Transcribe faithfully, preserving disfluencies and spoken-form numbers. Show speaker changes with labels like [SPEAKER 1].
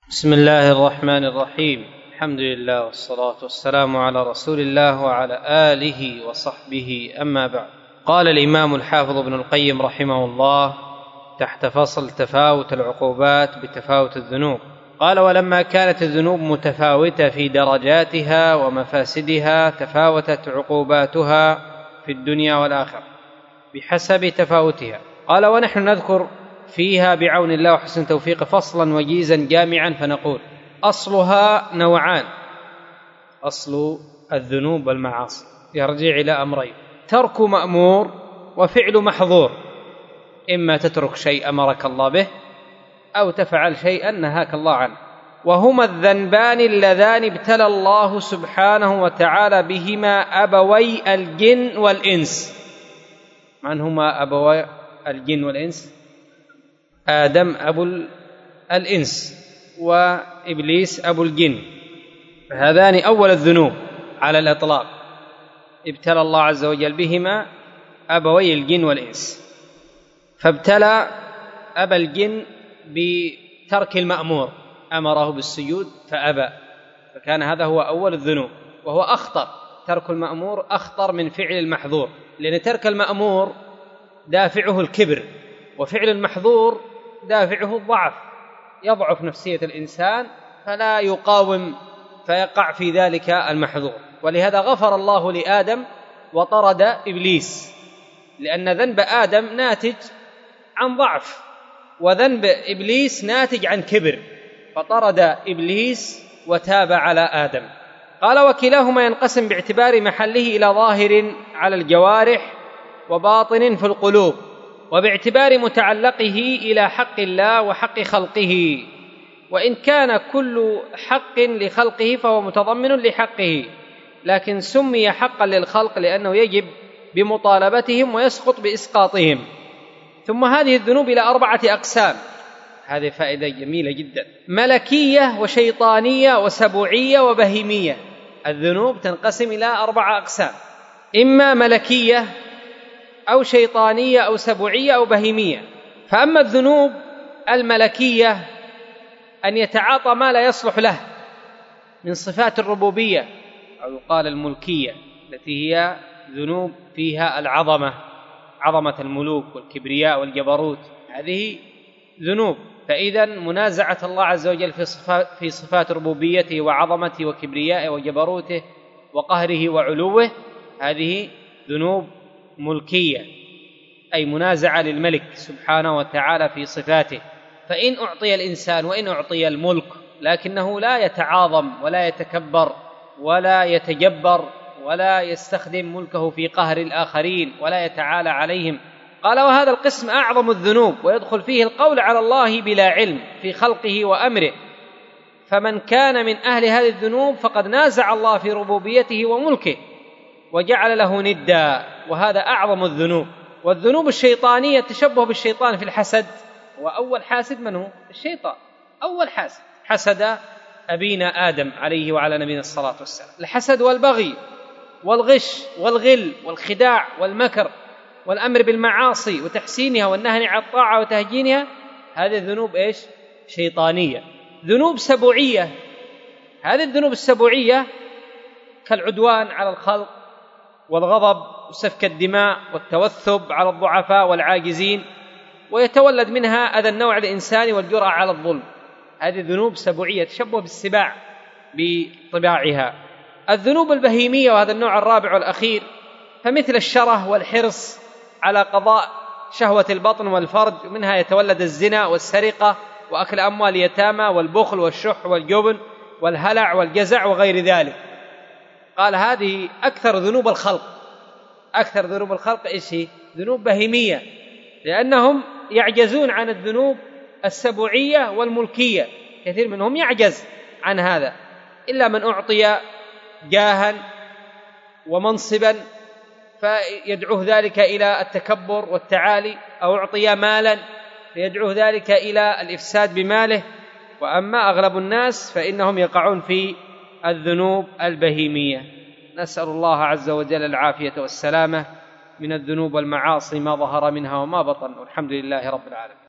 [SPEAKER 1] بسم الله الرحمن الرحيم. الحمد لله والصلاة والسلام على رسول الله وعلى آله وصحبه، أما بعد. قال الإمام الحافظ ابن القيم رحمه الله تحت فصل تفاوت العقوبات بتفاوت الذنوب، قال: ولما كانت الذنوب متفاوتة في درجاتها ومفاسدها تفاوتت عقوباتها في الدنيا والآخرة بحسب تفاوتها. قال: ونحن نذكر فيها بعون الله وحسن توفيقه فصلا وجيزا جامعا، فنقول: أصلها نوعان. أصل الذنوب والمعاصي يرجع إلى أمرين: ترك مأمور وفعل محظور. إما تترك شيء أمرك الله به، أو تفعل شيئا نهاك الله عنه، وهما الذنبان اللذان ابتلى الله سبحانه وتعالى بهما أبوي الجن والإنس. من هما أبوي الجن والإنس؟ آدم أبو الإنس وإبليس أبو الجن، هذان أول الذنوب على الإطلاق، ابتلى الله عز وجل بهما أبوي الجن والإنس. فابتلى أبا الجن بترك المأمور، أمره بالسجود فأبى، فكان هذا هو أول الذنوب، وهو أخطر. ترك المأمور أخطر من فعل المحظور، لأن ترك المأمور دافعه الكبر، وفعل المحظور دافعه الضعف، يضعف نفسية الإنسان فلا يقاوم فيقع في ذلك المحظور. ولهذا غفر الله لآدم وطرد إبليس، لأن ذنب آدم ناتج عن ضعف، وذنب إبليس ناتج عن كبر، فطرد إبليس وتاب على آدم. قال: وكلاهما ينقسم باعتبار محله إلى ظاهر على الجوارح وباطن في القلوب، وباعتبار متعلقه إلى حق الله وحق خلقه، وإن كان كل حق لخلقه فهو متضمن لحقه، لكن سمي حقا للخلق لأنه يجب بمطالبتهم ويسقط بإسقاطهم. ثم هذه الذنوب إلى أربعة أقسام، هذه فائدة جميلة جدا: ملكية وشيطانية وسبوعية وبهيمية. الذنوب تنقسم إلى أربعة أقسام: إما ملكية أو شيطانية أو سبوعية أو بهيمية. فأما الذنوب الملكية أن يتعاطى ما لا يصلح له من صفات الربوبية، أو يقال الملكية، التي هي ذنوب فيها العظمة، عظمة الملوك والكبرياء والجبروت، هذه ذنوب. فإذا منازعة الله عز وجل في صفات, في صفات ربوبيته وعظمته وكبريائه وجبروته وقهره وعلوه، هذه ذنوب ملكية، أي منازعة للملك سبحانه وتعالى في صفاته. فإن أعطي الإنسان وإن أعطي الملك لكنه لا يتعاظم ولا يتكبر ولا يتجبر ولا يستخدم ملكه في قهر الآخرين ولا يتعالى عليهم. قال: وهذا القسم أعظم الذنوب، ويدخل فيه القول على الله بلا علم في خلقه وأمره. فمن كان من أهل هذه الذنوب فقد نازع الله في ربوبيته وملكه وجعل له ندا، وهذا أعظم الذنوب. والذنوب الشيطانية التشبه بالشيطان في الحسد، وأول حاسد من هو؟ الشيطان، أول حاسد حسد أبينا آدم عليه وعلى نبينا الصلاة والسلام. الحسد والبغي والغش والغل والخداع والمكر والأمر بالمعاصي وتحسينها والنهي عن الطاعة وتهجينها، هذه الذنوب إيش؟ شيطانية. ذنوب سبوعية، هذه الذنوب السبوعية كالعدوان على الخلق والغضب وسفك الدماء والتوثب على الضعفاء والعاجزين، ويتولد منها أذى النوع الإنساني والجرأة على الظلم. هذه ذنوب سبوعية تشبه بالسباع بطباعها. الذنوب البهيمية، وهذا النوع الرابع والأخير، فمثل الشره والحرص على قضاء شهوة البطن والفرج، منها يتولد الزنا والسرقة وأكل أموال اليتامى والبخل والشح والجبن والهلع والجزع وغير ذلك. قال: هذه أكثر ذنوب الخلق. أكثر ذنوب الخلق إيش هي؟ ذنوب بهيمية، لأنهم يعجزون عن الذنوب السبوعية والملكية، كثير منهم يعجز عن هذا، إلا من أعطي جاها ومنصبا فيدعوه ذلك إلى التكبر والتعالي، أو أعطي مالا فيدعوه ذلك إلى الإفساد بماله. وأما أغلب الناس فإنهم يقعون في الذنوب البهيمية. نسأل الله عز وجل العافية والسلامة من الذنوب والمعاصي ما ظهر منها وما بطن، والحمد لله رب العالمين.